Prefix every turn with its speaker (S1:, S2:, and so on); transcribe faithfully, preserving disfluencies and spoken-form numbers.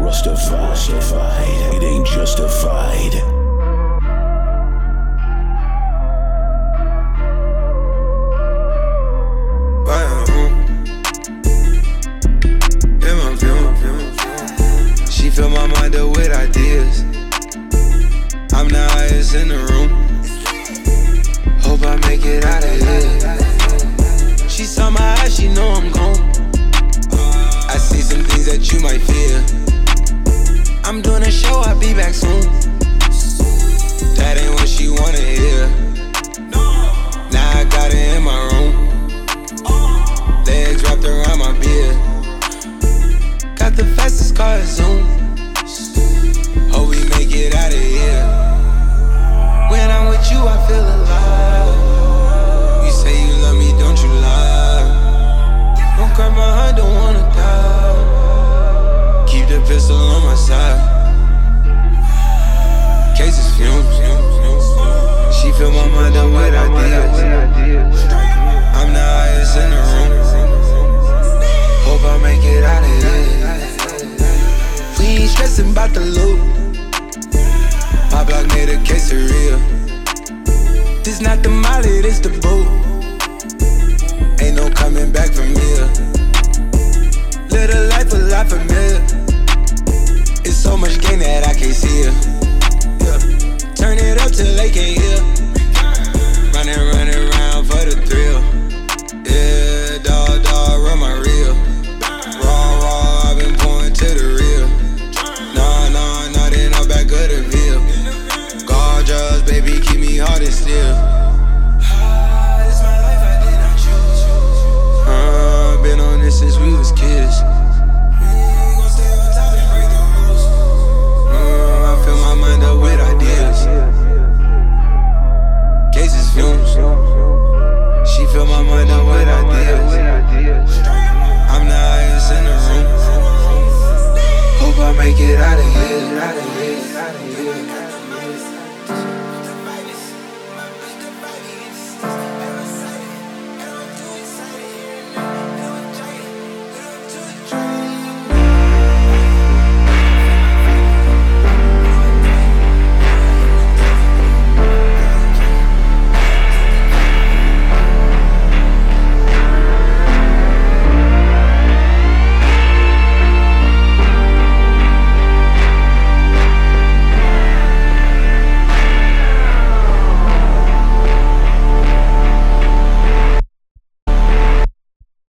S1: justified. It ain't justified.
S2: She fill my mind up with ideas. I'm the highest in the room. Hope I make it out of here. She saw my eyes, she know I'm gone. I see some things that you might fear. I'm doing a show, I'll be back soon. That ain't what she wanna hear. Now I got it in my room. Legs wrapped around my beard. Got the fastest car at Zoom. Hope we make it out of here. When I'm with you, I feel alive. You say you love me, don't you lie? Don't cry my heart, don't wanna die. Keep the pistol on my side. Cases fumes. She fill my mind up with ideas. I'm the highest in the room. Hope I make it out of here. We ain't stressing about the loot. My block made a quesadilla. This not the molly, this the boot. Ain't no coming back from here. Live a life a lot familiar. It's so much gain that I can't see it. Yeah. Turn it up till they can't hear. Running, running around for the three.